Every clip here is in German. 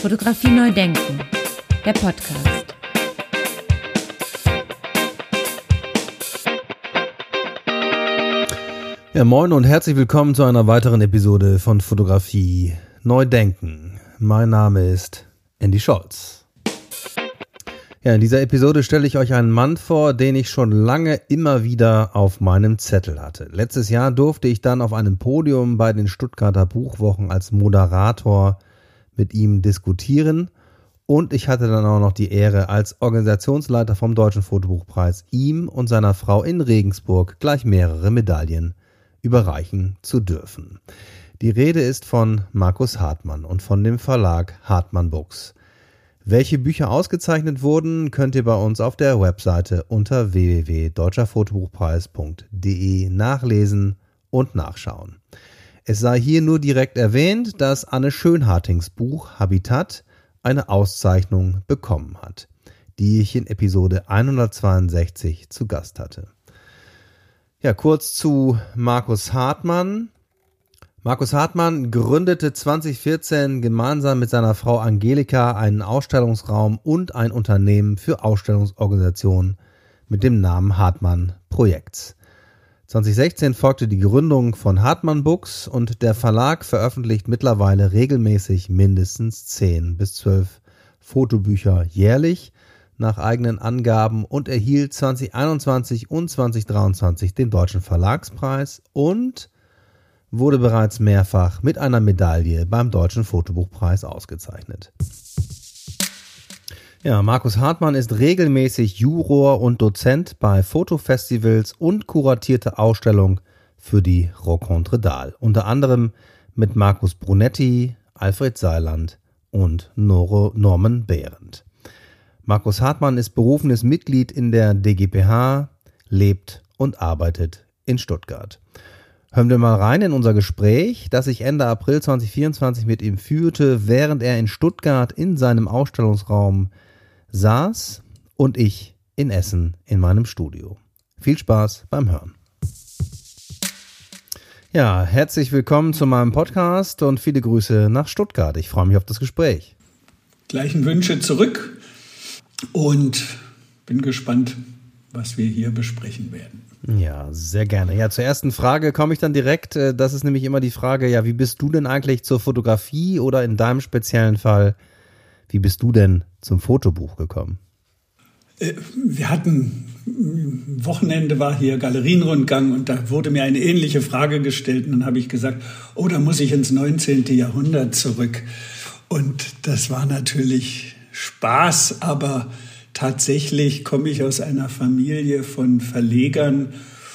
Fotografie neu denken, der Podcast. Ja, moin und herzlich willkommen zu einer weiteren Episode von Fotografie neu denken. Mein Name ist Andy Scholz. Ja, in dieser Episode stelle ich euch einen Mann vor, den ich schon lange immer wieder auf meinem Zettel hatte. Letztes Jahr durfte ich dann auf einem Podium bei den Stuttgarter Buchwochen als Moderator mit ihm diskutieren und ich hatte dann auch noch die Ehre, als Organisationsleiter vom Deutschen Fotobuchpreis ihm und seiner Frau in Regensburg gleich mehrere Medaillen überreichen zu dürfen. Die Rede ist von Markus Hartmann und von dem Verlag Hartmann Books. Welche Bücher ausgezeichnet wurden, könnt ihr bei uns auf der Webseite unter www.deutscherfotobuchpreis.de nachlesen und nachschauen. Es sei hier nur direkt erwähnt, dass Anne Schönhartings Buch Habitat eine Auszeichnung bekommen hat, die ich in Episode 162 zu Gast hatte. Ja, kurz zu Markus Hartmann. Markus Hartmann gründete 2014 gemeinsam mit seiner Frau Angelika einen Ausstellungsraum und ein Unternehmen für Ausstellungsorganisationen mit dem Namen Hartmann Projekts. 2016 folgte die Gründung von Hartmann Books und der Verlag veröffentlicht mittlerweile regelmäßig mindestens 10 bis 12 Fotobücher jährlich nach eigenen Angaben und erhielt 2021 und 2023 den Deutschen Verlagspreis und wurde bereits mehrfach mit einer Medaille beim Deutschen Fotobuchpreis ausgezeichnet. Ja, Markus Hartmann ist regelmäßig Juror und Dozent bei Fotofestivals und kuratierte Ausstellungen für die Rencontre Dahl. Unter anderem mit Markus Brunetti, Alfred Seiland und Norman Behrendt. Markus Hartmann ist berufenes Mitglied in der DGPH, lebt und arbeitet in Stuttgart. Hören wir mal rein in unser Gespräch, das ich Ende April 2024 mit ihm führte, während er in Stuttgart in seinem Ausstellungsraum saß und ich in Essen in meinem Studio. Viel Spaß beim Hören. Ja, herzlich willkommen zu meinem Podcast und viele Grüße nach Stuttgart. Ich freue mich auf das Gespräch. Gleichen Wünsche zurück und bin gespannt, was wir hier besprechen werden. Ja, sehr gerne. Ja, zur ersten Frage komme ich dann direkt. Das ist nämlich immer die Frage, ja, wie bist du denn eigentlich zur Fotografie oder in deinem speziellen Fall, wie bist du denn zum Fotobuch gekommen? Wir hatten, Wochenende war hier Galerienrundgang und da wurde mir eine ähnliche Frage gestellt und dann habe ich gesagt, oh, da muss ich ins 19. Jahrhundert zurück. Und das war natürlich Spaß, aber tatsächlich komme ich aus einer Familie von Verlegern,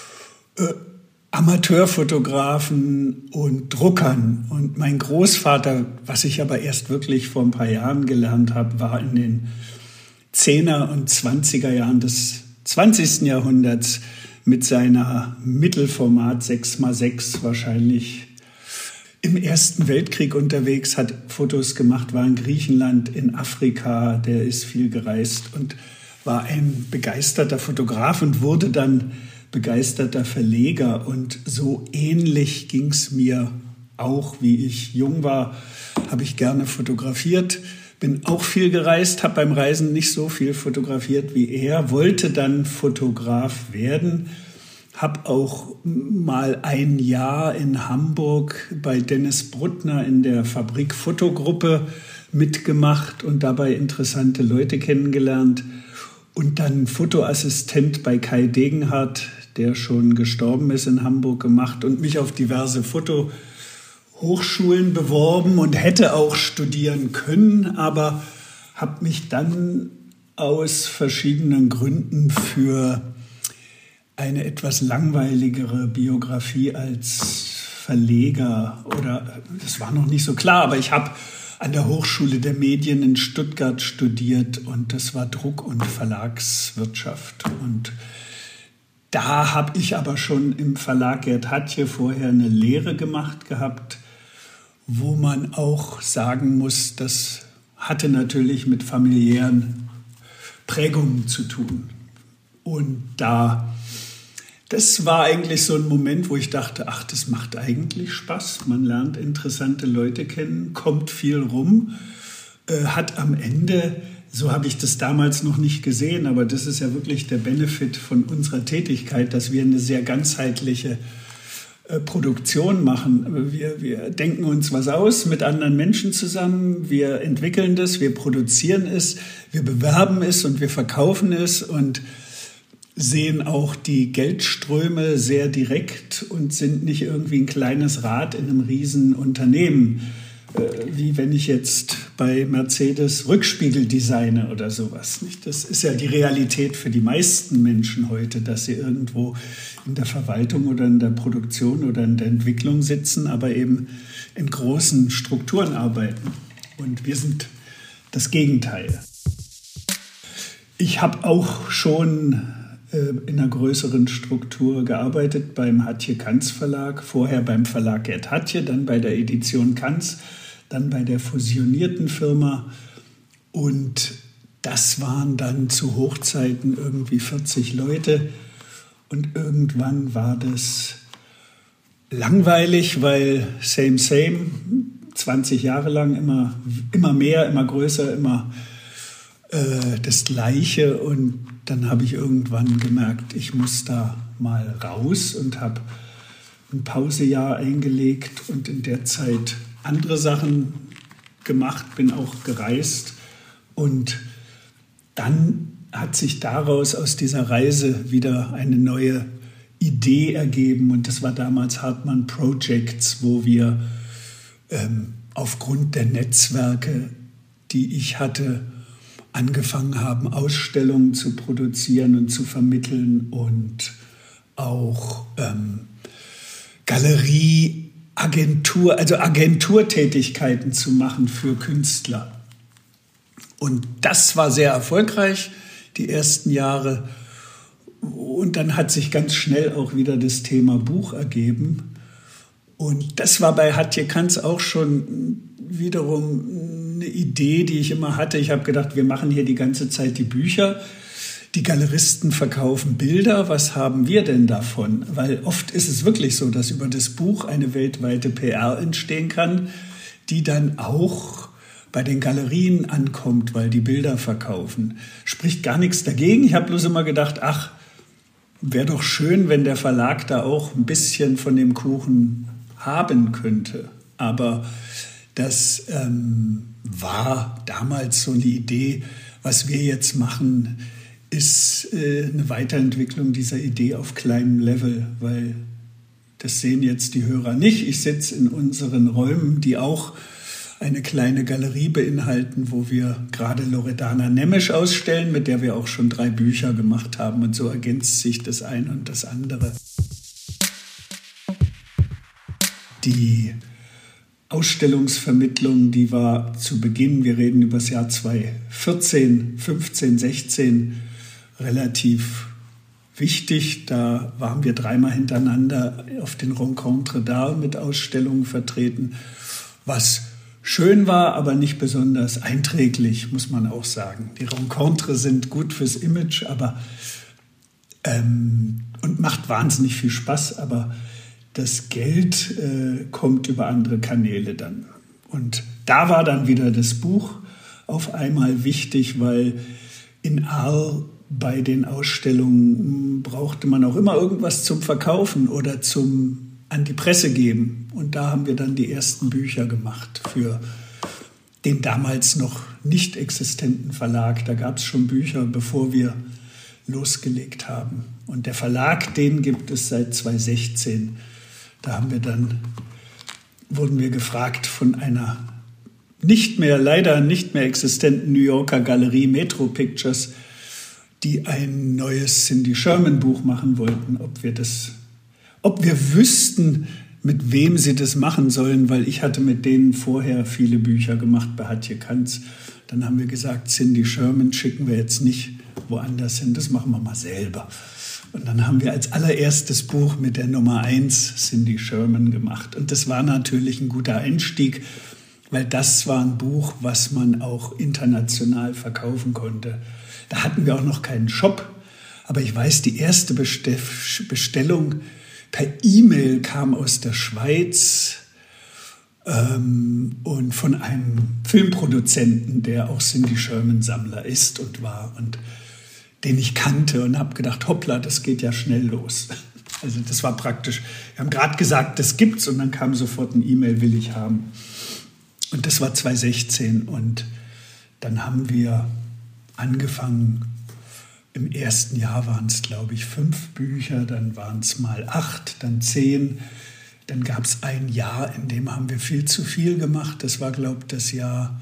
Amateurfotografen und Druckern. Und mein Großvater, was ich aber erst wirklich vor ein paar Jahren gelernt habe, war in den 10er und 20er Jahren des 20. Jahrhunderts mit seiner Mittelformat 6x6 wahrscheinlich im Ersten Weltkrieg unterwegs, hat Fotos gemacht, war in Griechenland, in Afrika, der ist viel gereist und war ein begeisterter Fotograf und wurde dann begeisterter Verleger. Und so ähnlich ging es mir auch, wie ich jung war, habe ich gerne fotografiert, bin auch viel gereist, habe beim Reisen nicht so viel fotografiert wie er, wollte dann Fotograf werden, habe auch mal ein Jahr in Hamburg bei Dennis Bruttner in der Fabrik Fotogruppe mitgemacht und dabei interessante Leute kennengelernt und dann Fotoassistent bei Kai Degenhardt, der schon gestorben ist, in Hamburg gemacht und mich auf diverse Fotohochschulen beworben und hätte auch studieren können, aber habe mich dann aus verschiedenen Gründen für eine etwas langweiligere Biografie als Verleger oder das war noch nicht so klar, aber ich habe an der Hochschule der Medien in Stuttgart studiert und das war Druck- und Verlagswirtschaft und da habe ich aber schon im Verlag Gerd Hatje vorher eine Lehre gemacht gehabt, wo man auch sagen muss, das hatte natürlich mit familiären Prägungen zu tun. Und das war eigentlich so ein Moment, wo ich dachte, ach, das macht eigentlich Spaß. Man lernt interessante Leute kennen, kommt viel rum. hat am Ende, so habe ich das damals noch nicht gesehen, aber das ist ja wirklich der Benefit von unserer Tätigkeit, dass wir eine sehr ganzheitliche Produktion machen. Wir denken uns was aus mit anderen Menschen zusammen, wir entwickeln das, wir produzieren es, wir bewerben es und wir verkaufen es und sehen auch die Geldströme sehr direkt und sind nicht irgendwie ein kleines Rad in einem riesen Unternehmen, wie wenn ich jetzt bei Mercedes Rückspiegel designe oder sowas. Das ist ja die Realität für die meisten Menschen heute, dass sie irgendwo in der Verwaltung oder in der Produktion oder in der Entwicklung sitzen, aber eben in großen Strukturen arbeiten. Und wir sind das Gegenteil. Ich habe auch schon in einer größeren Struktur gearbeitet beim Hatje Cants Verlag, vorher beim Verlag Gerd Hatje, dann bei der Edition Cants, dann bei der fusionierten Firma und das waren dann zu Hochzeiten irgendwie 40 Leute und irgendwann war das langweilig, weil same, 20 Jahre lang immer mehr, immer größer, immer das Gleiche und dann habe ich irgendwann gemerkt, ich muss da mal raus und habe ein Pausejahr eingelegt und in der Zeit andere Sachen gemacht, bin auch gereist und dann hat sich daraus aus dieser Reise wieder eine neue Idee ergeben und das war damals Hartmann Projects, wo wir aufgrund der Netzwerke, die ich hatte, angefangen haben, Ausstellungen zu produzieren und zu vermitteln und auch Agenturtätigkeiten zu machen für Künstler. Und das war sehr erfolgreich, die ersten Jahre. Und dann hat sich ganz schnell auch wieder das Thema Buch ergeben. Und das war bei Hatje Cants auch schon wiederum eine Idee, die ich immer hatte. Ich habe gedacht, wir machen hier die ganze Zeit die Bücher. Die Galeristen verkaufen Bilder. Was haben wir denn davon? Weil oft ist es wirklich so, dass über das Buch eine weltweite PR entstehen kann, die dann auch bei den Galerien ankommt, weil die Bilder verkaufen. Spricht gar nichts dagegen. Ich habe bloß immer gedacht, ach, wäre doch schön, wenn der Verlag da auch ein bisschen von dem Kuchen haben könnte. Aber das war damals so eine Idee. Was wir jetzt machen, ist eine Weiterentwicklung dieser Idee auf kleinem Level, weil das sehen jetzt die Hörer nicht. Ich sitze in unseren Räumen, die auch eine kleine Galerie beinhalten, wo wir gerade Loredana Nemes ausstellen, mit der wir auch schon 3 Bücher gemacht haben. Und so ergänzt sich das eine und das andere. Die Ausstellungsvermittlung, die war zu Beginn, wir reden über das Jahr 2014, 15, 16, relativ wichtig. Da waren wir 3-mal hintereinander auf den Rencontres d'Art mit Ausstellungen vertreten, was schön war, aber nicht besonders einträglich, muss man auch sagen. Die Rencontres sind gut fürs Image, aber und macht wahnsinnig viel Spaß, aber das Geld kommt über andere Kanäle dann. Und da war dann wieder das Buch auf einmal wichtig, weil in Arles bei den Ausstellungen brauchte man auch immer irgendwas zum Verkaufen oder an die Presse geben. Und da haben wir dann die ersten Bücher gemacht für den damals noch nicht existenten Verlag. Da gab es schon Bücher, bevor wir losgelegt haben. Und der Verlag, den gibt es seit 2016. Da wurden wir gefragt von einer leider nicht mehr existenten New Yorker Galerie Metro Pictures, die ein neues Cindy Sherman Buch machen wollten, ob wir wüssten, mit wem sie das machen sollen, weil ich hatte mit denen vorher viele Bücher gemacht bei Hatje Cants. Dann haben wir gesagt, Cindy Sherman schicken wir jetzt nicht woanders hin, das machen wir mal selber. Und dann haben wir als allererstes Buch mit der Nummer 1 Cindy Sherman gemacht. Und das war natürlich ein guter Einstieg, weil das war ein Buch, was man auch international verkaufen konnte. Da hatten wir auch noch keinen Shop, aber ich weiß, die erste Bestellung per E-Mail kam aus der Schweiz und von einem Filmproduzenten, der auch Cindy Sherman-Sammler ist und war und den ich kannte und habe gedacht, hoppla, das geht ja schnell los. Also das war praktisch. Wir haben gerade gesagt, das gibt's und dann kam sofort ein E-Mail, will ich haben. Und das war 2016 und dann haben wir angefangen. Im ersten Jahr waren es, glaube ich, 5 Bücher, dann waren es mal 8, dann 10. Dann gab es ein Jahr, in dem haben wir viel zu viel gemacht. Das war, glaube ich, das Jahr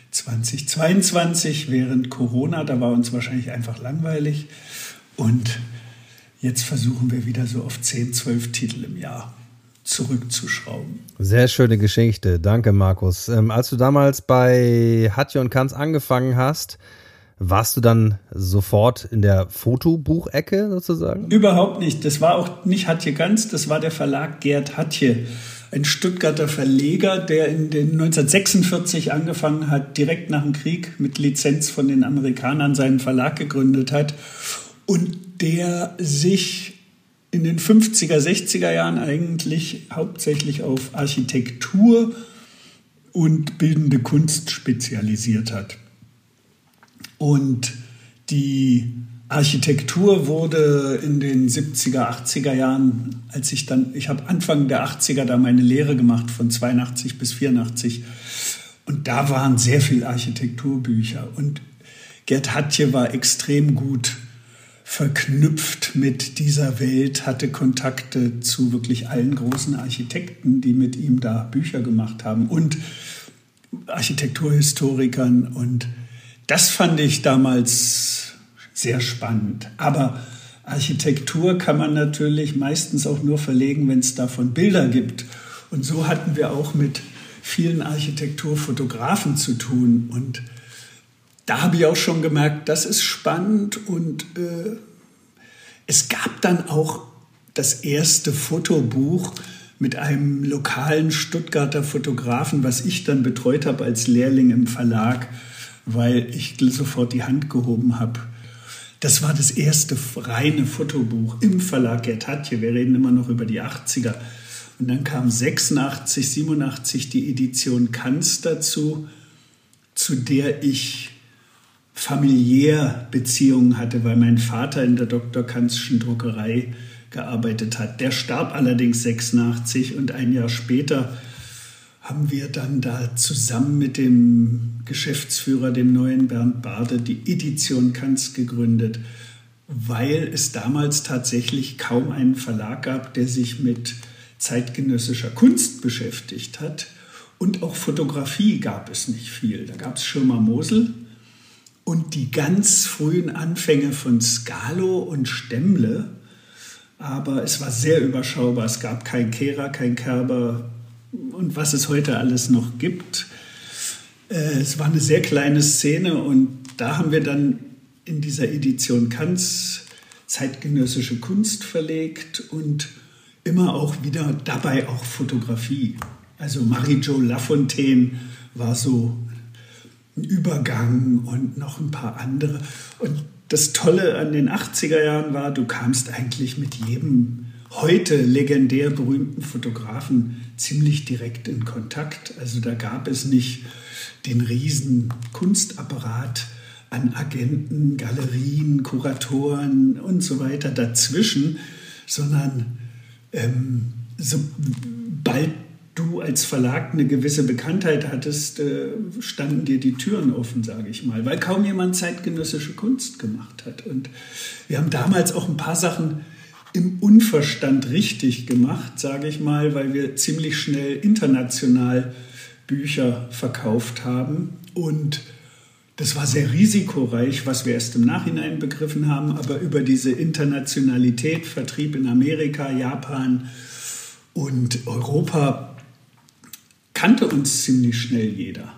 2022 während Corona. Da war uns wahrscheinlich einfach langweilig. Und jetzt versuchen wir wieder so auf 10, 12 Titel im Jahr zurückzuschrauben. Sehr schöne Geschichte. Danke, Markus. Als du damals bei Hatje und Kanz angefangen hast, warst du dann sofort in der Fotobuchecke sozusagen? Überhaupt nicht. Das war auch nicht Hatje Kanz, das war der Verlag Gerd Hatje. Ein Stuttgarter Verleger, der in den 1946 angefangen hat, direkt nach dem Krieg mit Lizenz von den Amerikanern seinen Verlag gegründet hat und der sich in den 50er, 60er Jahren eigentlich hauptsächlich auf Architektur und bildende Kunst spezialisiert hat. Und die Architektur wurde in den 70er, 80er Jahren, ich habe Anfang der 80er da meine Lehre gemacht, von 82 bis 84. Und da waren sehr viel Architekturbücher. Und Gerd Hatje war extrem gut verknüpft mit dieser Welt, hatte Kontakte zu wirklich allen großen Architekten, die mit ihm da Bücher gemacht haben und Architekturhistorikern. Und das fand ich damals sehr spannend. Aber Architektur kann man natürlich meistens auch nur verlegen, wenn es davon Bilder gibt. Und so hatten wir auch mit vielen Architekturfotografen zu tun. Und da habe ich auch schon gemerkt, das ist spannend. Und es gab dann auch das erste Fotobuch mit einem lokalen Stuttgarter Fotografen, was ich dann betreut habe als Lehrling im Verlag, weil ich sofort die Hand gehoben habe. Das war das erste reine Fotobuch im Verlag Gerd Hatje. Wir reden immer noch über die 80er. Und dann kam 86, 87 die Edition Kanz dazu, zu der ich familiär Beziehungen hatte, weil mein Vater in der Dr. Kanzschen Druckerei gearbeitet hat. Der starb allerdings 86 und ein Jahr später haben wir dann da zusammen mit dem Geschäftsführer, dem neuen Bernd Bade, die Edition Kanz gegründet, weil es damals tatsächlich kaum einen Verlag gab, der sich mit zeitgenössischer Kunst beschäftigt hat. Und auch Fotografie gab es nicht viel. Da gab es Schirmer Mosel und die ganz frühen Anfänge von Scalo und Stemmle. Aber es war sehr überschaubar. Es gab kein Kehrer, kein Kerber und was es heute alles noch gibt. Es war eine sehr kleine Szene und da haben wir dann in dieser Edition Kanz zeitgenössische Kunst verlegt und immer auch wieder dabei auch Fotografie. Also Marie-Jo Lafontaine war so ein Übergang und noch ein paar andere. Und das Tolle an den 80er Jahren war, du kamst eigentlich mit jedem heute legendär berühmten Fotografen ziemlich direkt in Kontakt. Also da gab es nicht den riesen Kunstapparat an Agenten, Galerien, Kuratoren und so weiter dazwischen, sondern sobald du als Verlag eine gewisse Bekanntheit hattest, standen dir die Türen offen, sage ich mal, weil kaum jemand zeitgenössische Kunst gemacht hat. Und wir haben damals auch ein paar Sachen im Unverstand richtig gemacht, sage ich mal, weil wir ziemlich schnell international Bücher verkauft haben. Und das war sehr risikoreich, was wir erst im Nachhinein begriffen haben, aber über diese Internationalität, Vertrieb in Amerika, Japan und Europa, kannte uns ziemlich schnell jeder.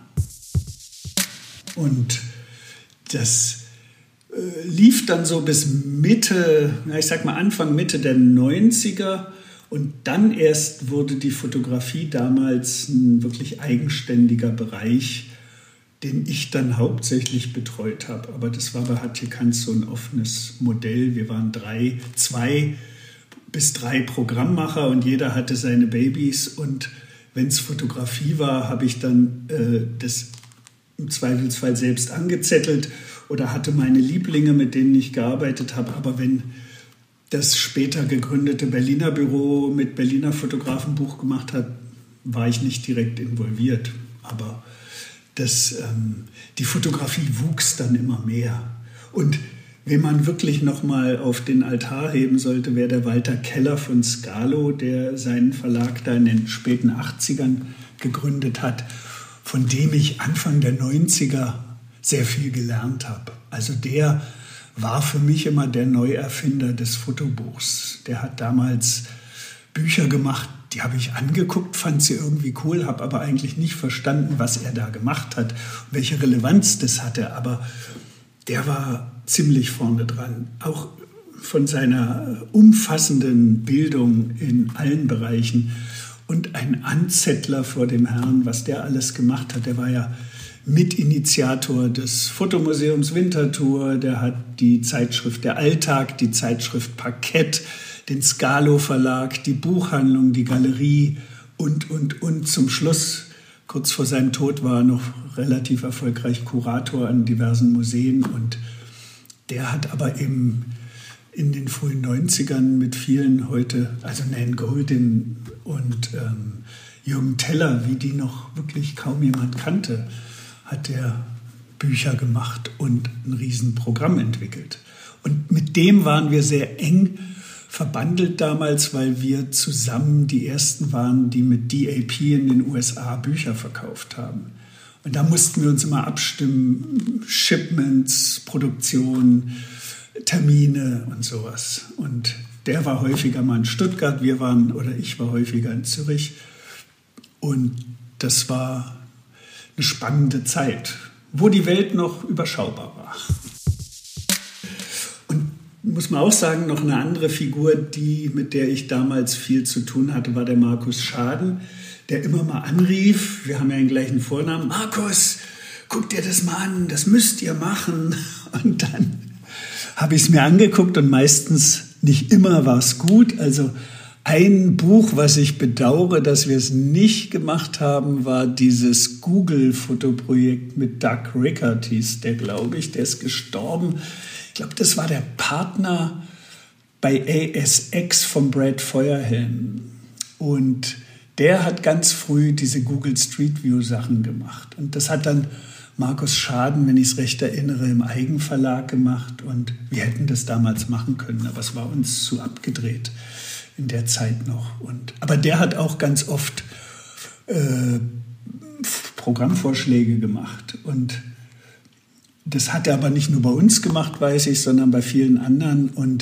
Und das lief dann so bis Mitte, ich sag mal Anfang, Mitte der 90er. Und dann erst wurde die Fotografie damals ein wirklich eigenständiger Bereich, den ich dann hauptsächlich betreut habe. Aber das war bei Hatje Kanz so ein offenes Modell. Wir waren 2 bis 3 Programmmacher und jeder hatte seine Babys und wenn es Fotografie war, habe ich dann das im Zweifelsfall selbst angezettelt oder hatte meine Lieblinge, mit denen ich gearbeitet habe. Aber wenn das später gegründete Berliner Büro mit Berliner Fotografen Buch gemacht hat, war ich nicht direkt involviert. Aber die Fotografie wuchs dann immer mehr. Und wen man wirklich noch mal auf den Altar heben sollte, wäre der Walter Keller von Scalo, der seinen Verlag da in den späten 80ern gegründet hat, von dem ich Anfang der 90er sehr viel gelernt habe. Also der war für mich immer der Neuerfinder des Fotobuchs. Der hat damals Bücher gemacht, die habe ich angeguckt, fand sie irgendwie cool, habe aber eigentlich nicht verstanden, was er da gemacht hat, welche Relevanz das hatte. Aber der war ziemlich vorne dran. Auch von seiner umfassenden Bildung in allen Bereichen und ein Anzettler vor dem Herrn, was der alles gemacht hat. Der war ja Mitinitiator des Fotomuseums Winterthur, der hat die Zeitschrift Der Alltag, die Zeitschrift Parkett, den Scalo Verlag, die Buchhandlung, die Galerie und zum Schluss, kurz vor seinem Tod, war er noch relativ erfolgreich Kurator an diversen Museen. Und der hat aber eben in den frühen 90ern mit vielen heute, also Nan Goldin und Jürgen Teller, wie die noch wirklich kaum jemand kannte, hat er Bücher gemacht und ein Riesenprogramm entwickelt. Und mit dem waren wir sehr eng verbandelt damals, weil wir zusammen die Ersten waren, die mit DAP in den USA Bücher verkauft haben. Und da mussten wir uns immer abstimmen, Shipments, Produktion, Termine und sowas. Und der war häufiger mal in Stuttgart, ich war häufiger in Zürich. Und das war eine spannende Zeit, wo die Welt noch überschaubar war. Und muss man auch sagen, noch eine andere Figur, mit der ich damals viel zu tun hatte, war der Markus Schaden, der immer mal anrief. Wir haben ja den gleichen Vornamen. Markus, guck dir das mal an, das müsst ihr machen. Und dann habe ich es mir angeguckt und meistens, nicht immer, war es gut. Also ein Buch, was ich bedauere, dass wir es nicht gemacht haben, war dieses Google-Fotoprojekt mit Doug Rickert, hieß der, glaube ich. Der ist gestorben. Ich glaube, das war der Partner bei ASX von Brad Feuerhelm. Und der hat ganz früh diese Google Street View Sachen gemacht. Und das hat dann Markus Schaden, wenn ich es recht erinnere, im Eigenverlag gemacht. Und wir hätten das damals machen können, aber es war uns zu abgedreht in der Zeit noch. Aber der hat auch ganz oft Programmvorschläge gemacht. Und das hat er aber nicht nur bei uns gemacht, weiß ich, sondern bei vielen anderen. Und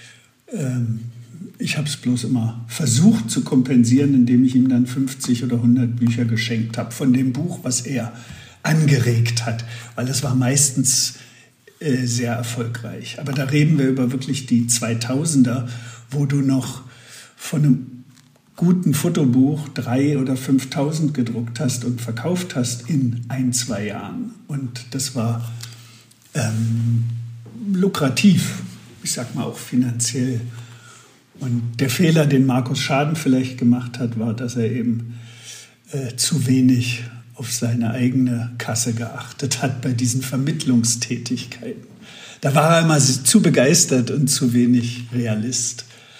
ich habe es bloß immer versucht zu kompensieren, indem ich ihm dann 50 oder 100 Bücher geschenkt habe von dem Buch, was er angeregt hat. Weil das war meistens sehr erfolgreich. Aber da reden wir über wirklich die 2000er, wo du noch von einem guten Fotobuch 3.000 oder 5.000 gedruckt hast und verkauft hast in 1-2 Jahren. Und das war lukrativ, ich sag mal auch finanziell. Und der Fehler, den Markus Schaden vielleicht gemacht hat, war, dass er eben zu wenig auf seine eigene Kasse geachtet hat bei diesen Vermittlungstätigkeiten. Da war er immer zu begeistert und zu wenig Realist.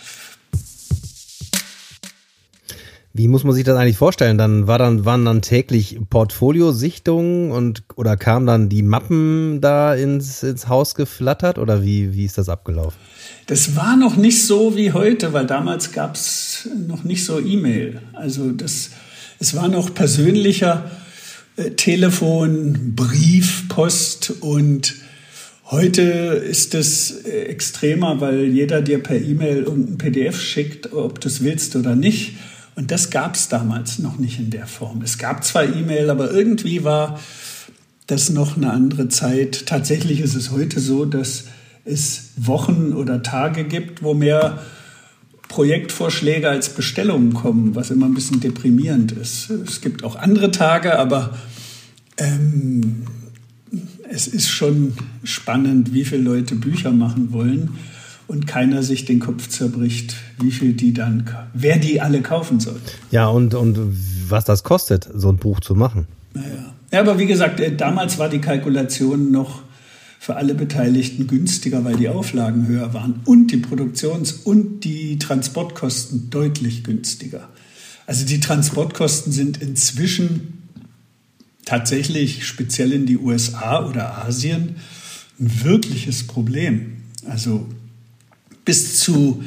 Wie muss man sich das eigentlich vorstellen? Waren dann täglich Portfoliosichtungen oder kamen dann die Mappen da ins Haus geflattert oder wie ist das abgelaufen? Das war noch nicht so wie heute, weil damals gab es noch nicht so E-Mail. Also es war noch persönlicher, Telefon, Brief, Post, und heute ist es extremer, weil jeder dir per E-Mail irgendein PDF schickt, ob du es willst oder nicht. Und das gab es damals noch nicht in der Form. Es gab zwar E-Mail, aber irgendwie war das noch eine andere Zeit. Tatsächlich ist es heute so, dass es Wochen oder Tage gibt, wo mehr Projektvorschläge als Bestellungen kommen, was immer ein bisschen deprimierend ist. Es gibt auch andere Tage, aber es ist schon spannend, wie viele Leute Bücher machen wollen und keiner sich den Kopf zerbricht, wer die alle kaufen soll. Ja, und was das kostet, so ein Buch zu machen. Naja. Ja, aber wie gesagt, damals war die Kalkulation noch für alle Beteiligten günstiger, weil die Auflagen höher waren und die Produktions- und die Transportkosten deutlich günstiger. Also die Transportkosten sind inzwischen tatsächlich speziell in die USA oder Asien ein wirkliches Problem. Also bis zu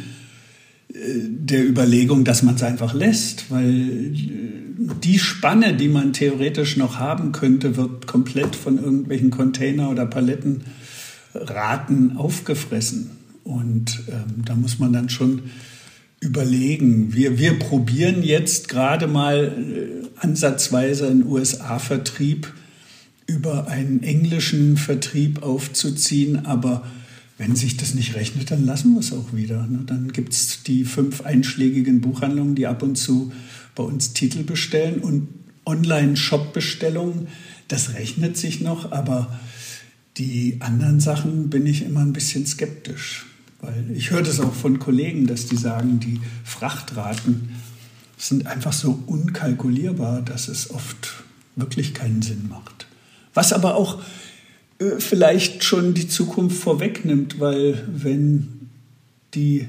der Überlegung, dass man es einfach lässt, weil die Spanne, die man theoretisch noch haben könnte, wird komplett von irgendwelchen Container- oder Palettenraten aufgefressen. Und da muss man dann schon überlegen. Wir probieren jetzt gerade mal ansatzweise einen USA-Vertrieb über einen englischen Vertrieb aufzuziehen, aber wenn sich das nicht rechnet, dann lassen wir es auch wieder. Dann gibt es die 5 einschlägigen Buchhandlungen, die ab und zu bei uns Titel bestellen und Online-Shop-Bestellungen. Das rechnet sich noch, aber die anderen Sachen bin ich immer ein bisschen skeptisch. Weil ich höre das auch von Kollegen, dass die sagen, die Frachtraten sind einfach so unkalkulierbar, dass es oft wirklich keinen Sinn macht. Was aber auch vielleicht schon die Zukunft vorwegnimmt, weil wenn die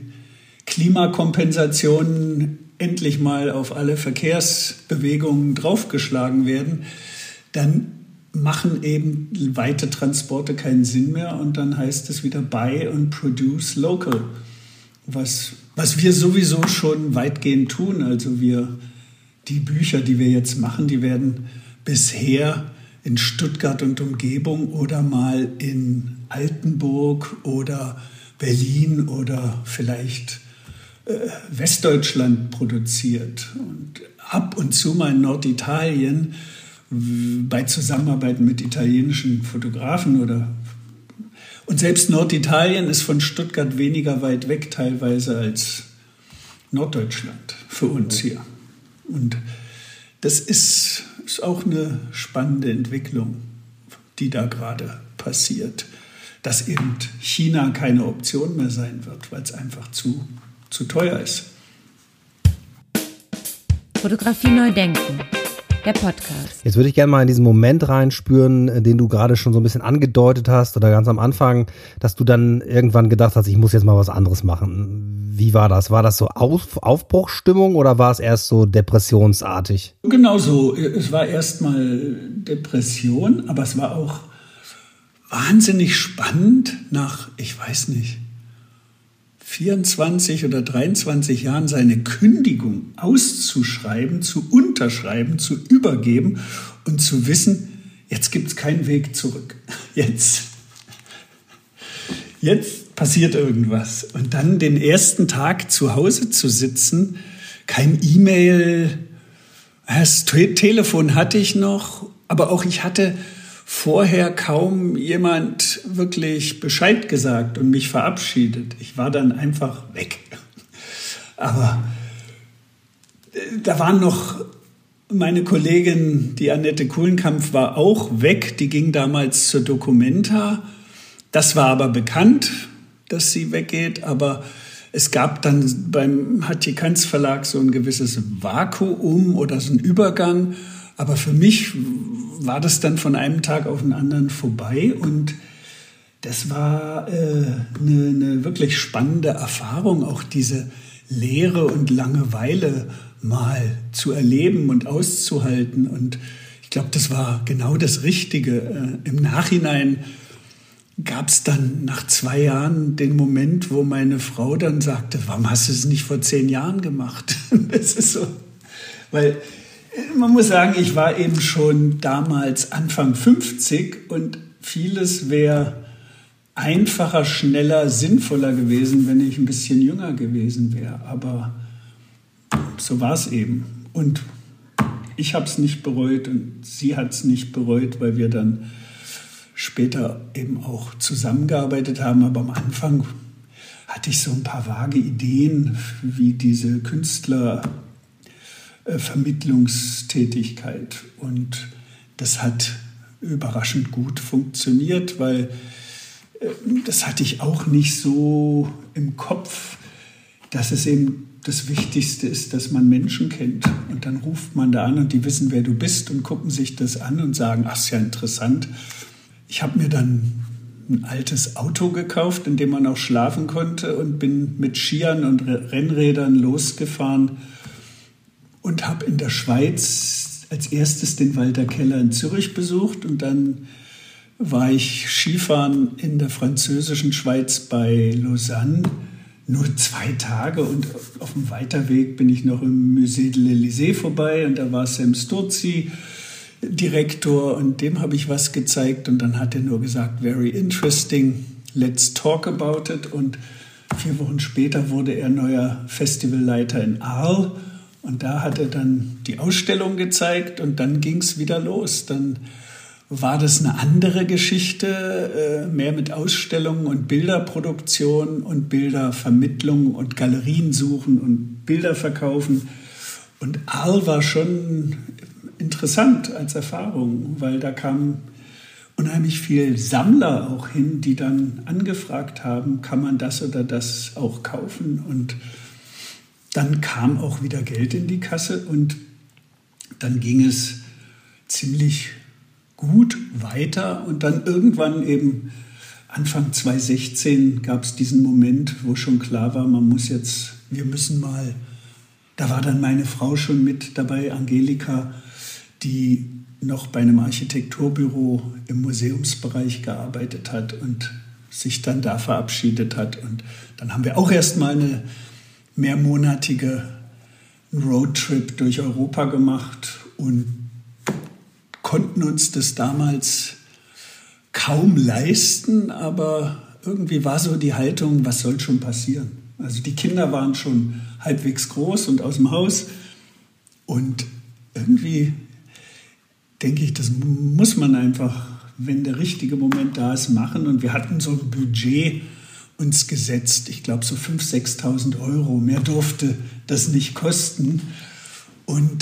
Klimakompensationen endlich mal auf alle Verkehrsbewegungen draufgeschlagen werden, dann machen eben weite Transporte keinen Sinn mehr und dann heißt es wieder buy und produce local, was wir sowieso schon weitgehend tun. Also die Bücher, die wir jetzt machen, die werden bisher in Stuttgart und Umgebung oder mal in Altenburg oder Berlin oder vielleicht Westdeutschland produziert. Und ab und zu mal in Norditalien bei Zusammenarbeiten mit italienischen Fotografen und selbst Norditalien ist von Stuttgart weniger weit weg teilweise als Norddeutschland für uns hier. Und das ist auch eine spannende Entwicklung, die da gerade passiert, dass eben China keine Option mehr sein wird, weil es einfach zu teuer ist. Fotografie neu denken, der Podcast. Jetzt würde ich gerne mal in diesen Moment reinspüren, den du gerade schon so ein bisschen angedeutet hast oder ganz am Anfang, dass du dann irgendwann gedacht hast, ich muss jetzt mal was anderes machen. Wie war das? War das so Aufbruchsstimmung oder war es erst so depressionsartig? Genau so. Es war erst mal Depression, aber es war auch wahnsinnig spannend nach, ich weiß nicht, 24 oder 23 Jahren seine Kündigung auszuschreiben, zu unterschreiben, zu übergeben und zu wissen, jetzt gibt es keinen Weg zurück. Jetzt passiert irgendwas. Und dann den ersten Tag zu Hause zu sitzen, kein E-Mail, das Telefon hatte ich noch, aber auch ich hatte vorher kaum jemand wirklich Bescheid gesagt und mich verabschiedet. Ich war dann einfach weg. Aber da waren noch meine Kollegin, die Annette Kuhlenkampf, war auch weg. Die ging damals zur Documenta. Das war aber bekannt, dass sie weggeht. Aber es gab dann beim Hatje-Kanz Verlag so ein gewisses Vakuum oder so einen Übergang. Aber für mich war das dann von einem Tag auf den anderen vorbei und das war eine wirklich spannende Erfahrung, auch diese Leere und Langeweile mal zu erleben und auszuhalten. Und ich glaube, das war genau das Richtige. Im Nachhinein gab es dann nach 2 Jahren den Moment, wo meine Frau dann sagte, warum hast du es nicht vor 10 Jahren gemacht? Das ist so, weil man muss sagen, ich war eben schon damals Anfang 50 und vieles wäre einfacher, schneller, sinnvoller gewesen, wenn ich ein bisschen jünger gewesen wäre. Aber so war es eben. Und ich habe es nicht bereut und sie hat es nicht bereut, weil wir dann später eben auch zusammengearbeitet haben. Aber am Anfang hatte ich so ein paar vage Ideen, wie diese Künstlervermittlungstätigkeit. Und das hat überraschend gut funktioniert, weil das hatte ich auch nicht so im Kopf, dass es eben das Wichtigste ist, dass man Menschen kennt. Und dann ruft man da an und die wissen, wer du bist und gucken sich das an und sagen, ach, ist ja interessant. Ich habe mir dann ein altes Auto gekauft, in dem man auch schlafen konnte und bin mit Skiern und Rennrädern losgefahren und habe in der Schweiz als erstes den Walter Keller in Zürich besucht und dann war ich Skifahren in der französischen Schweiz bei Lausanne, nur 2 Tage und auf dem Weiterweg bin ich noch im Musée de l'Élysée vorbei und da war Sam Sturzi Direktor und dem habe ich was gezeigt und dann hat er nur gesagt, very interesting, let's talk about it und 4 Wochen später wurde er neuer Festivalleiter in Arles und da hat er dann die Ausstellung gezeigt und dann ging es wieder los. Dann war das eine andere Geschichte, mehr mit Ausstellungen und Bilderproduktion und Bildervermittlung und Galerien suchen und Bilder verkaufen und Arles war schon interessant als Erfahrung, weil da kamen unheimlich viele Sammler auch hin, die dann angefragt haben, kann man das oder das auch kaufen? Und dann kam auch wieder Geld in die Kasse und dann ging es ziemlich gut weiter. Und dann irgendwann eben Anfang 2016 gab es diesen Moment, wo schon klar war, wir müssen mal, da war dann meine Frau schon mit dabei, Angelika, die noch bei einem Architekturbüro im Museumsbereich gearbeitet hat und sich dann da verabschiedet hat. Und dann haben wir auch erstmal eine mehrmonatige Roadtrip durch Europa gemacht und konnten uns das damals kaum leisten, aber irgendwie war so die Haltung, was soll schon passieren? Also die Kinder waren schon halbwegs groß und aus dem Haus und irgendwie denke ich, das muss man einfach, wenn der richtige Moment da ist, machen. Und wir hatten so ein Budget uns gesetzt, ich glaube so 5.000, 6.000 Euro. Mehr durfte das nicht kosten. Und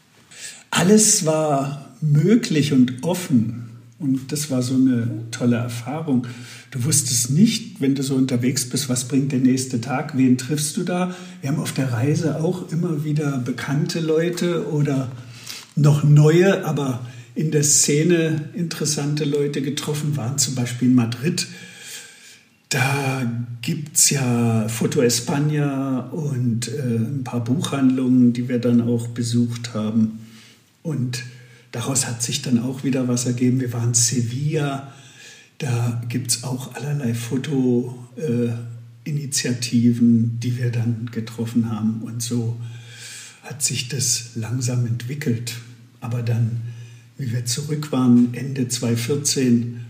alles war möglich und offen. Und das war so eine tolle Erfahrung. Du wusstest nicht, wenn du so unterwegs bist, was bringt der nächste Tag, wen triffst du da? Wir haben auf der Reise auch immer wieder bekannte Leute oder noch neue, aber in der Szene interessante Leute getroffen, waren zum Beispiel in Madrid. Da gibt es ja Foto España und ein paar Buchhandlungen, die wir dann auch besucht haben. Und daraus hat sich dann auch wieder was ergeben. Wir waren in Sevilla, da gibt es auch allerlei Fotoinitiativen, die wir dann getroffen haben. Und so hat sich das langsam entwickelt. Aber dann, wie wir zurück waren, Ende 2014,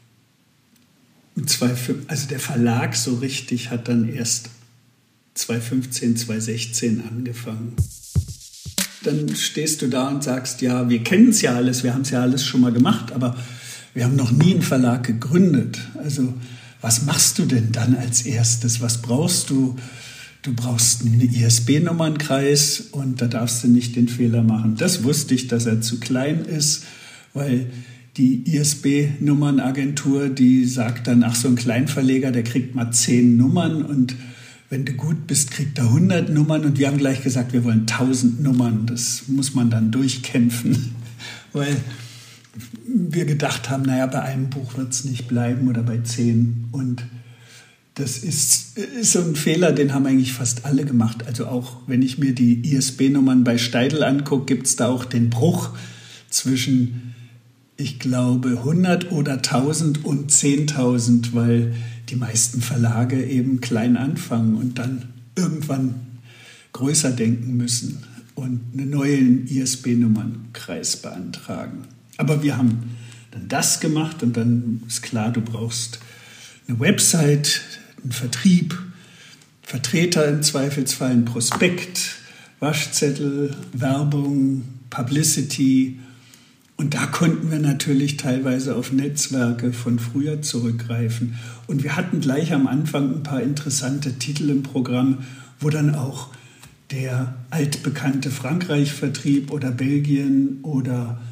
also der Verlag so richtig hat dann erst 2015, 2016 angefangen. Dann stehst du da und sagst, ja, wir kennen es ja alles, wir haben es ja alles schon mal gemacht, aber wir haben noch nie einen Verlag gegründet. Also was machst du denn dann als erstes? Was brauchst du? Du brauchst einen ISB-Nummernkreis und da darfst du nicht den Fehler machen. Das wusste ich, dass er zu klein ist, weil die ISB-Nummernagentur, die sagt dann, ach, so ein Kleinverleger, der kriegt mal 10 Nummern und wenn du gut bist, kriegt er 100 Nummern und wir haben gleich gesagt, wir wollen 1000 Nummern. Das muss man dann durchkämpfen, weil wir gedacht haben, naja, bei einem Buch wird es nicht bleiben oder bei 10 und das ist so ein Fehler, den haben eigentlich fast alle gemacht. Also auch wenn ich mir die ISB-Nummern bei Steidl angucke, gibt es da auch den Bruch zwischen, ich glaube, 100 oder 1000 und 10.000, weil die meisten Verlage eben klein anfangen und dann irgendwann größer denken müssen und einen neuen ISB-Nummernkreis beantragen. Aber wir haben dann das gemacht und dann ist klar, du brauchst eine Website, einen Vertrieb, Vertreter im Zweifelsfall, ein Prospekt, Waschzettel, Werbung, Publicity. Und da konnten wir natürlich teilweise auf Netzwerke von früher zurückgreifen. Und wir hatten gleich am Anfang ein paar interessante Titel im Programm, wo dann auch der altbekannte Frankreich-Vertrieb oder Belgien oder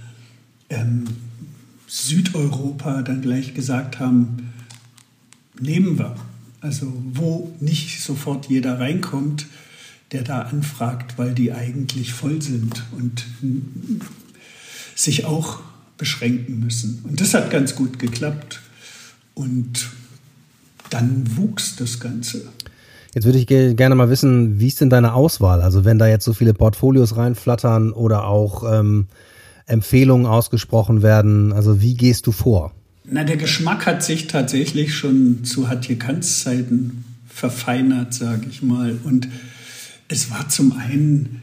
Südeuropa dann gleich gesagt haben, nehmen wir. Also wo nicht sofort jeder reinkommt, der da anfragt, weil die eigentlich voll sind und sich auch beschränken müssen. Und das hat ganz gut geklappt. Und dann wuchs das Ganze. Jetzt würde ich gerne mal wissen, wie ist denn deine Auswahl? Also wenn da jetzt so viele Portfolios reinflattern oder auch Empfehlungen ausgesprochen werden, also wie gehst du vor? Na, der Geschmack hat sich tatsächlich schon zu Hatje Kantz Zeiten verfeinert, sage ich mal. Und es war zum einen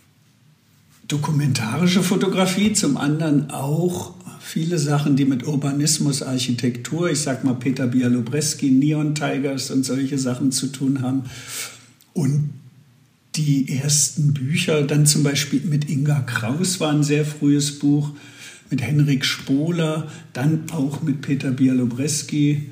dokumentarische Fotografie, zum anderen auch viele Sachen, die mit Urbanismus, Architektur, ich sag mal Peter Bialobreski, Neon Tigers und solche Sachen zu tun haben. Und die ersten Bücher, dann zum Beispiel mit Inga Kraus war ein sehr frühes Buch, mit Henrik Spohler, dann auch mit Peter Bialobreski.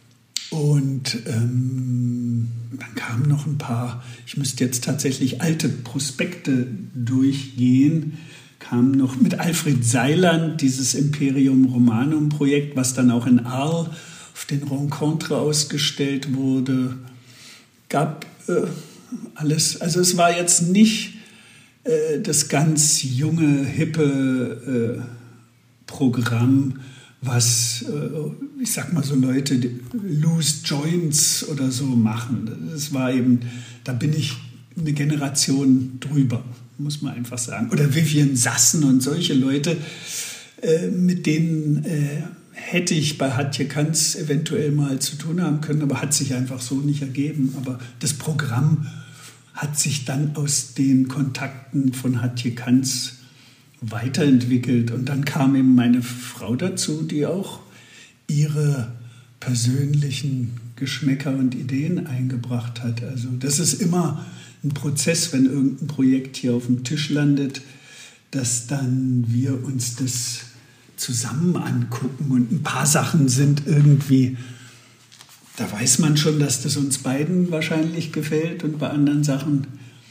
Und dann kamen noch ein paar, ich müsste jetzt tatsächlich alte Prospekte durchgehen, kam noch mit Alfred Seiland dieses Imperium Romanum Projekt, was dann auch in Arles auf den Rencontres ausgestellt wurde. Gab alles, also es war jetzt nicht das ganz junge, hippe Programm, was, ich sag mal so Leute, Loose Joints oder so machen. Das war eben, da bin ich eine Generation drüber, muss man einfach sagen. Oder Vivian Sassen und solche Leute, mit denen hätte ich bei Hatje Kantz eventuell mal zu tun haben können, aber hat sich einfach so nicht ergeben. Aber das Programm hat sich dann aus den Kontakten von Hatje Kantz weiterentwickelt. Und dann kam eben meine Frau dazu, die auch ihre persönlichen Geschmäcker und Ideen eingebracht hat. Also das ist immer ein Prozess, wenn irgendein Projekt hier auf dem Tisch landet, dass dann wir uns das zusammen angucken. Und ein paar Sachen sind irgendwie, da weiß man schon, dass das uns beiden wahrscheinlich gefällt. Und bei anderen Sachen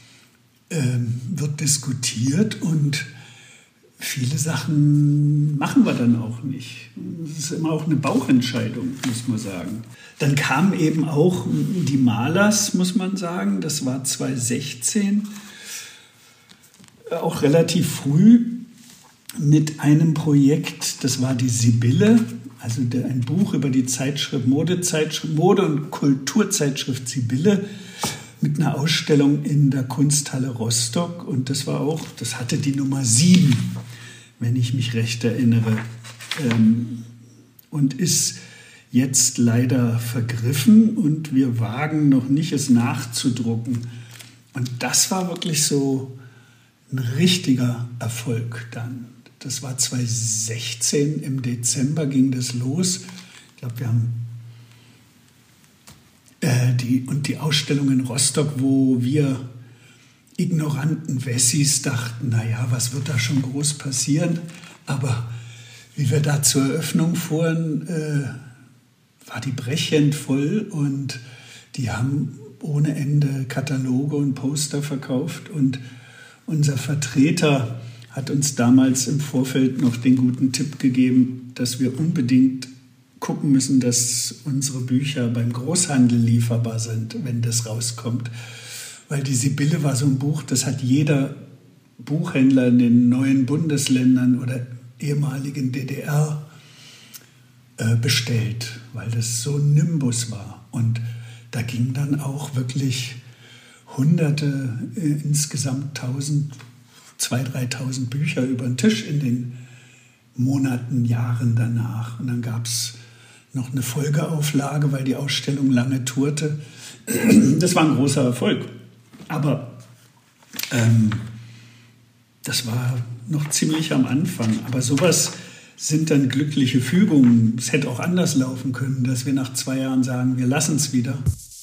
wird diskutiert und viele Sachen machen wir dann auch nicht. Das ist immer auch eine Bauchentscheidung, muss man sagen. Dann kamen eben auch die Malers, muss man sagen. Das war 2016, auch relativ früh mit einem Projekt, das war die Sibylle, also ein Buch über die Zeitschrift, Mode- und Kulturzeitschrift Sibylle, mit einer Ausstellung in der Kunsthalle Rostock. Und das war auch, das hatte die Nummer 7, wenn ich mich recht erinnere. Und ist jetzt leider vergriffen und wir wagen noch nicht, es nachzudrucken. Und das war wirklich so ein richtiger Erfolg dann. Das war 2016, im Dezember ging das los. Ich glaube, wir haben die Ausstellung in Rostock, wo wir ignoranten Wessis dachten, naja, was wird da schon groß passieren? Aber wie wir da zur Eröffnung fuhren, war die brechend voll und die haben ohne Ende Kataloge und Poster verkauft. Und unser Vertreter hat uns damals im Vorfeld noch den guten Tipp gegeben, dass wir unbedingt gucken müssen, dass unsere Bücher beim Großhandel lieferbar sind, wenn das rauskommt. Weil die Sibylle war so ein Buch, das hat jeder Buchhändler in den neuen Bundesländern oder ehemaligen DDR bestellt, weil das so ein Nimbus war. Und da gingen dann auch wirklich Hunderte, insgesamt 2.000, 3.000 Bücher über den Tisch in den Monaten, Jahren danach. Und dann gab es noch eine Folgeauflage, weil die Ausstellung lange tourte. Das war ein großer Erfolg. Aber das war noch ziemlich am Anfang. Aber sowas sind dann glückliche Fügungen. Es hätte auch anders laufen können, dass wir nach 2 Jahren sagen, wir lassen es wieder.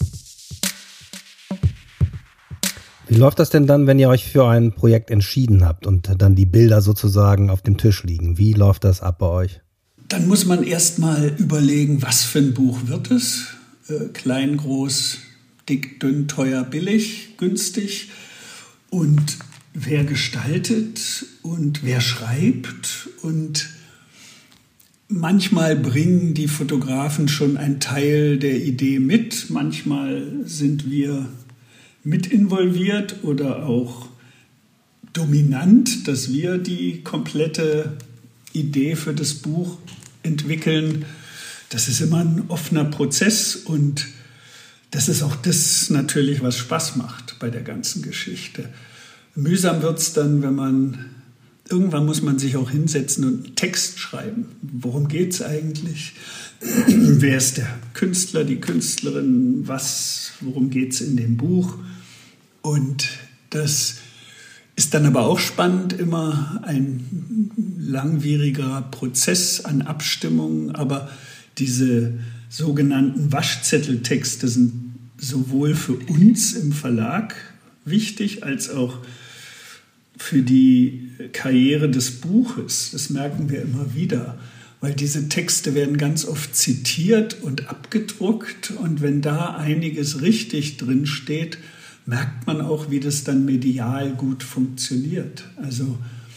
Wie läuft das denn dann, wenn ihr euch für ein Projekt entschieden habt und dann die Bilder sozusagen auf dem Tisch liegen? Wie läuft das ab bei euch? Dann muss man erst mal überlegen, was für ein Buch wird es? Klein, groß, dick, dünn, teuer, billig, günstig. Und wer gestaltet und wer schreibt. Und manchmal bringen die Fotografen schon einen Teil der Idee mit. Manchmal sind wir mit involviert oder auch dominant, dass wir die komplette Idee für das Buch entwickeln. Das ist immer ein offener Prozess und das ist auch das natürlich, was Spaß macht bei der ganzen Geschichte. Mühsam wird es dann, irgendwann muss man sich auch hinsetzen und einen Text schreiben. Worum geht es eigentlich? Wer ist der Künstler, die Künstlerin? Worum geht es in dem Buch? Und das ist dann aber auch spannend, immer ein langwieriger Prozess an Abstimmungen. Aber diese sogenannten Waschzetteltexte sind sowohl für uns im Verlag wichtig, als auch für die Karriere des Buches. Das merken wir immer wieder, weil diese Texte werden ganz oft zitiert und abgedruckt. Und wenn da einiges richtig drin steht, merkt man auch, wie das dann medial gut funktioniert. Also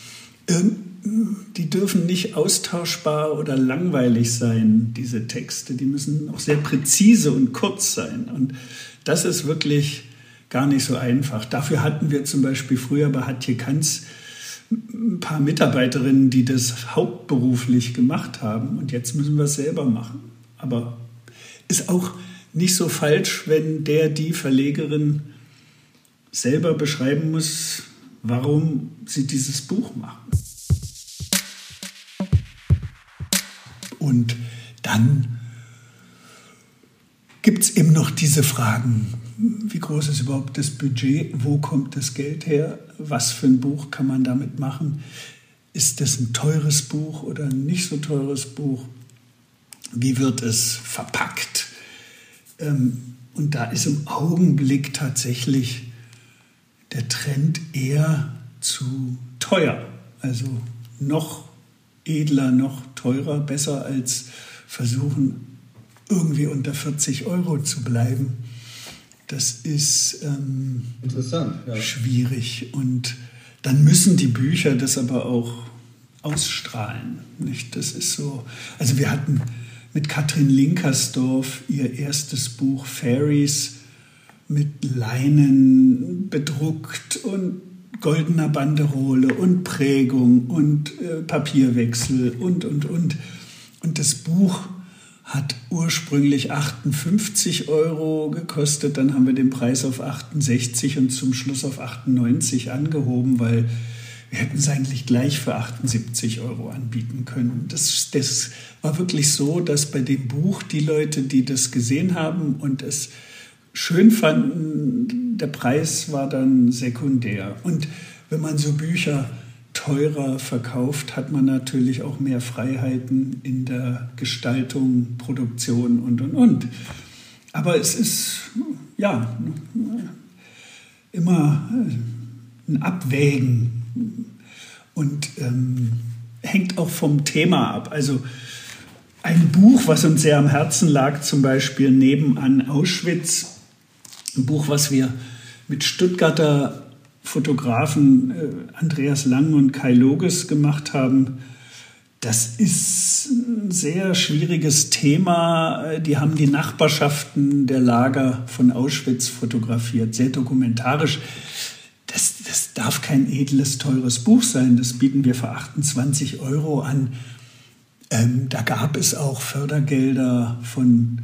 die dürfen nicht austauschbar oder langweilig sein, diese Texte. Die müssen auch sehr präzise und kurz sein. Und das ist wirklich gar nicht so einfach. Dafür hatten wir zum Beispiel früher bei Hatje Kanz ein paar Mitarbeiterinnen, die das hauptberuflich gemacht haben. Und jetzt müssen wir es selber machen. Aber ist auch nicht so falsch, wenn die Verlegerin selber beschreiben muss, warum sie dieses Buch machen. Und dann gibt es eben noch diese Fragen. Wie groß ist überhaupt das Budget? Wo kommt das Geld her? Was für ein Buch kann man damit machen? Ist das ein teures Buch oder ein nicht so teures Buch? Wie wird es verpackt? Und da ist im Augenblick tatsächlich der Trend eher zu teuer. Also noch edler, noch teurer, besser als versuchen, irgendwie unter 40 € zu bleiben. Das ist interessant, ja. Schwierig. Und dann müssen die Bücher das aber auch ausstrahlen. Nicht? Das ist so. Also wir hatten mit Katrin Linkersdorf ihr erstes Buch Fairies mit Leinen bedruckt und goldener Banderole und Prägung und Papierwechsel und. Und das Buch hat ursprünglich 58 € gekostet, dann haben wir den Preis auf 68 und zum Schluss auf 98 angehoben, weil wir hätten es eigentlich gleich für 78 € anbieten können. Das war wirklich so, dass bei dem Buch die Leute, die das gesehen haben und es schön fanden, der Preis war dann sekundär. Und wenn man so Bücher teurer verkauft, hat man natürlich auch mehr Freiheiten in der Gestaltung, Produktion und. Aber es ist ja immer ein Abwägen und hängt auch vom Thema ab. Also ein Buch, was uns sehr am Herzen lag, zum Beispiel Nebenan Auschwitz, ein Buch, was wir mit Stuttgarter Fotografen Andreas Lang und Kai Loges gemacht haben. Das ist ein sehr schwieriges Thema. Die haben die Nachbarschaften der Lager von Auschwitz fotografiert, sehr dokumentarisch. Das darf kein edles, teures Buch sein. Das bieten wir für 28 € an. Da gab es auch Fördergelder von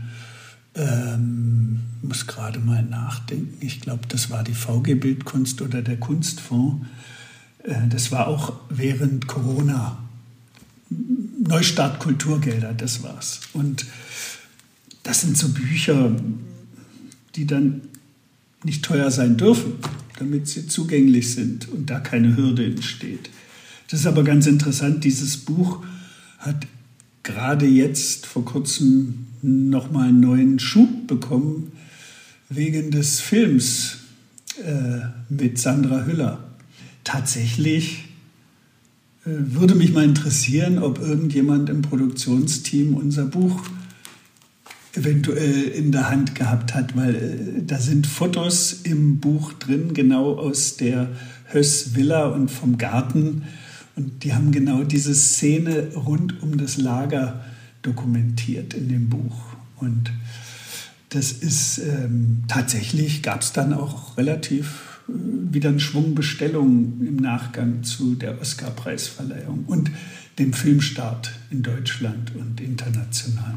muss gerade mal nachdenken. Ich glaube, das war die VG Bildkunst oder der Kunstfonds. Das war auch während Corona. Neustart Kulturgelder, das war's. Und das sind so Bücher, die dann nicht teuer sein dürfen, damit sie zugänglich sind und da keine Hürde entsteht. Das ist aber ganz interessant. Dieses Buch hat gerade jetzt vor kurzem nochmal einen neuen Schub bekommen wegen des Films mit Sandra Hüller. Tatsächlich würde mich mal interessieren, ob irgendjemand im Produktionsteam unser Buch eventuell in der Hand gehabt hat, weil da sind Fotos im Buch drin, genau aus der Höss Villa und vom Garten. Und die haben genau diese Szene rund um das Lager dokumentiert in dem Buch. Und Das ist tatsächlich, gab es dann auch relativ wieder einen Schwung Bestellungen im Nachgang zu der Oscar-Preisverleihung und dem Filmstart in Deutschland und international.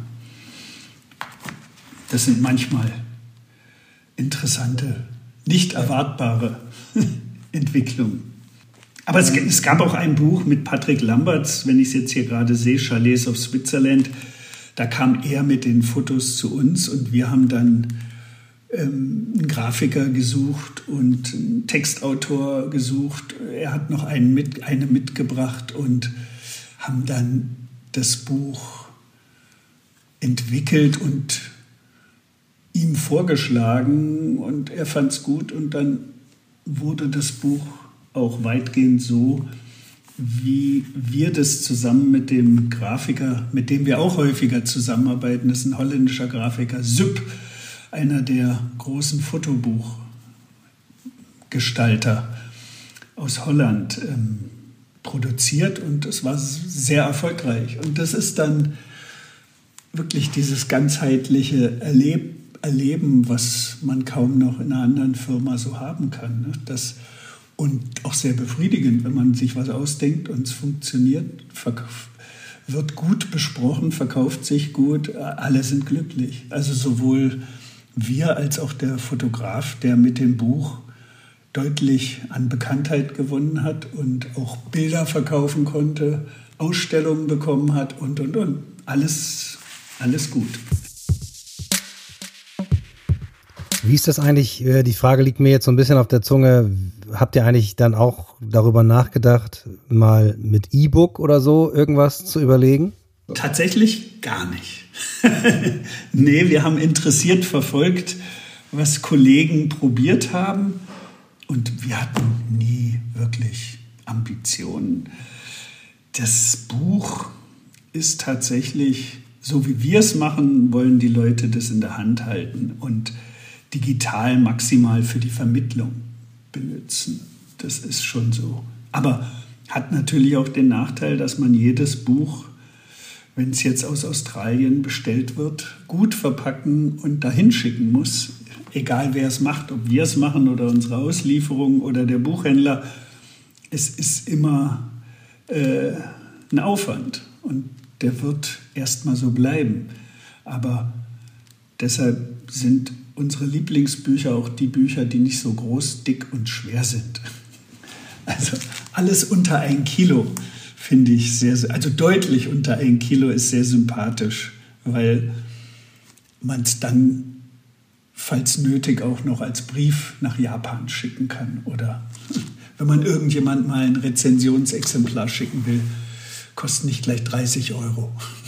Das sind manchmal interessante, nicht erwartbare Entwicklungen. Aber es gab auch ein Buch mit Patrick Lambertz, wenn ich es jetzt hier gerade sehe, Chalets of Switzerland. Da kam er mit den Fotos zu uns und wir haben dann einen Grafiker gesucht und einen Textautor gesucht. Er hat noch eine mitgebracht und haben dann das Buch entwickelt und ihm vorgeschlagen und er fand es gut und dann wurde das Buch auch weitgehend so, wie wir das zusammen mit dem Grafiker, mit dem wir auch häufiger zusammenarbeiten, das ist ein holländischer Grafiker, Süpp, einer der großen Fotobuchgestalter aus Holland, produziert und es war sehr erfolgreich. Und das ist dann wirklich dieses ganzheitliche Erleben, was man kaum noch in einer anderen Firma so haben kann. Ne? Und auch sehr befriedigend, wenn man sich was ausdenkt und es funktioniert, wird gut besprochen, verkauft sich gut, alle sind glücklich. Also sowohl wir als auch der Fotograf, der mit dem Buch deutlich an Bekanntheit gewonnen hat und auch Bilder verkaufen konnte, Ausstellungen bekommen hat und. Alles gut. Wie ist das eigentlich? Die Frage liegt mir jetzt so ein bisschen auf der Zunge. Habt ihr eigentlich dann auch darüber nachgedacht, mal mit E-Book oder so irgendwas zu überlegen? Tatsächlich gar nicht. Nee, wir haben interessiert verfolgt, was Kollegen probiert haben. Und wir hatten nie wirklich Ambitionen. Das Buch ist tatsächlich, so wie wir es machen, wollen die Leute das in der Hand halten und digital maximal für die Vermittlung benutzen. Das ist schon so. Aber hat natürlich auch den Nachteil, dass man jedes Buch, wenn es jetzt aus Australien bestellt wird, gut verpacken und dahin schicken muss. Egal wer es macht, ob wir es machen oder unsere Auslieferung oder der Buchhändler. Es ist immer ein Aufwand und der wird erstmal so bleiben. Aber deshalb sind unsere Lieblingsbücher auch die Bücher, die nicht so groß, dick und schwer sind. Also alles unter 1 Kilo finde ich also deutlich unter 1 Kilo ist sehr sympathisch, weil man es dann, falls nötig, auch noch als Brief nach Japan schicken kann. Oder wenn man irgendjemand mal ein Rezensionsexemplar schicken will, kostet nicht gleich 30 €.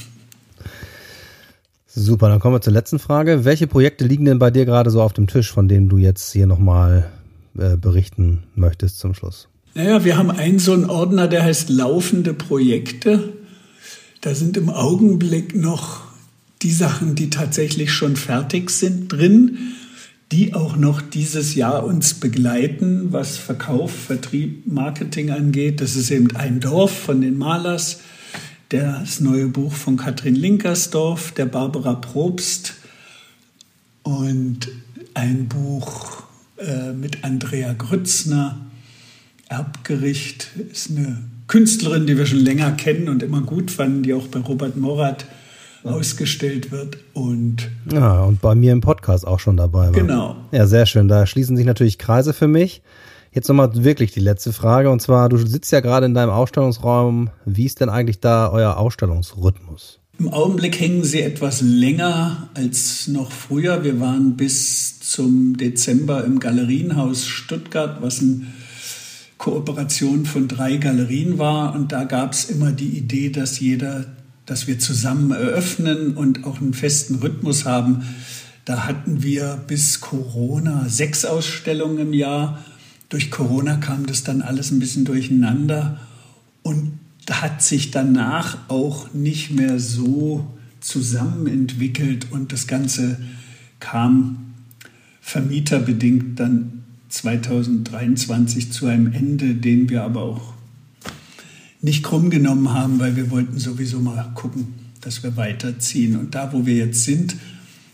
Super, dann kommen wir zur letzten Frage. Welche Projekte liegen denn bei dir gerade so auf dem Tisch, von denen du jetzt hier nochmal berichten möchtest zum Schluss? Naja, wir haben so einen Ordner, der heißt Laufende Projekte. Da sind im Augenblick noch die Sachen, die tatsächlich schon fertig sind, drin, die auch noch dieses Jahr uns begleiten, was Verkauf, Vertrieb, Marketing angeht. Das ist eben Ein Dorf von den Malers, das neue Buch von Katrin Linkersdorf, der Barbara Probst und ein Buch mit Andrea Grützner. Erbgericht ist eine Künstlerin, die wir schon länger kennen und immer gut fanden, die auch bei Robert Morath ausgestellt wird. Und bei mir im Podcast auch schon dabei war. Genau. Ja, sehr schön. Da schließen sich natürlich Kreise für mich. Jetzt nochmal wirklich die letzte Frage. Und zwar, du sitzt ja gerade in deinem Ausstellungsraum. Wie ist denn eigentlich da euer Ausstellungsrhythmus? Im Augenblick hängen sie etwas länger als noch früher. Wir waren bis zum Dezember im Galerienhaus Stuttgart, was eine Kooperation von 3 Galerien war. Und da gab es immer die Idee, dass wir zusammen eröffnen und auch einen festen Rhythmus haben. Da hatten wir bis Corona 6 Ausstellungen im Jahr. Durch Corona kam das dann alles ein bisschen durcheinander und hat sich danach auch nicht mehr so zusammenentwickelt und das Ganze kam vermieterbedingt dann 2023 zu einem Ende, den wir aber auch nicht krumm genommen haben, weil wir wollten sowieso mal gucken, dass wir weiterziehen. Und da, wo wir jetzt sind,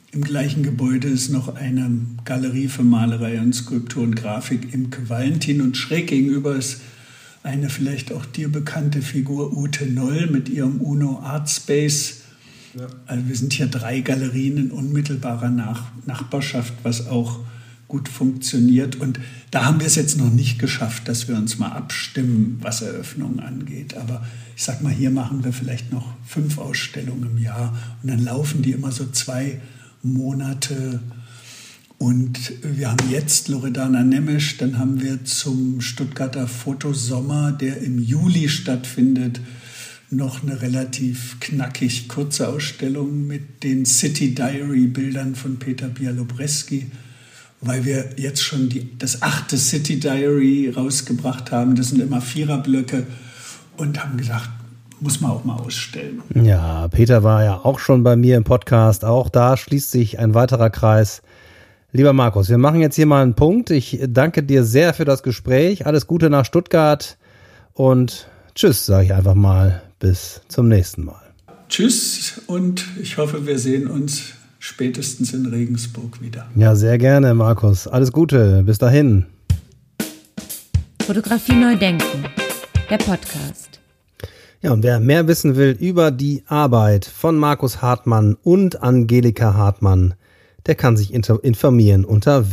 Im gleichen Gebäude ist noch eine Galerie für Malerei und Skulptur und Grafik Imke Valentin und schräg gegenüber ist eine vielleicht auch dir bekannte Figur Ute Noll mit ihrem Uno Art Space. Ja. Also wir sind hier 3 Galerien in unmittelbarer Nachbarschaft, was auch gut funktioniert. Und da haben wir es jetzt noch nicht geschafft, dass wir uns mal abstimmen, was Eröffnungen angeht. Aber ich sag mal, hier machen wir vielleicht noch 5 Ausstellungen im Jahr und dann laufen die immer so 2 Monate. Und wir haben jetzt Loredana Nemesch, dann haben wir zum Stuttgarter Fotosommer, der im Juli stattfindet, noch eine relativ knackig kurze Ausstellung mit den City Diary Bildern von Peter Bialobreski, weil wir jetzt schon das 8. City Diary rausgebracht haben. Das sind immer 4er-Blöcke und haben gesagt, muss man auch mal ausstellen. Ja, Peter war ja auch schon bei mir im Podcast. Auch da schließt sich ein weiterer Kreis. Lieber Markus, wir machen jetzt hier mal einen Punkt. Ich danke dir sehr für das Gespräch. Alles Gute nach Stuttgart und tschüss, sage ich einfach mal. Bis zum nächsten Mal. Tschüss und ich hoffe, wir sehen uns spätestens in Regensburg wieder. Ja, sehr gerne, Markus. Alles Gute. Bis dahin. Fotografie neu denken. Der Podcast. Ja, und wer mehr wissen will über die Arbeit von Markus Hartmann und Angelika Hartmann, der kann sich informieren unter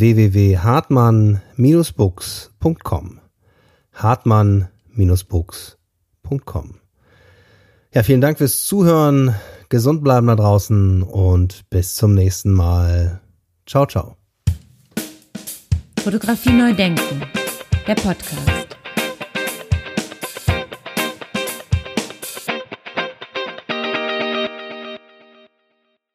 www.hartmann-books.com. Hartmann-books.com. Ja, vielen Dank fürs Zuhören. Gesund bleiben da draußen und bis zum nächsten Mal. Ciao, ciao. Fotografie neu denken. Der Podcast.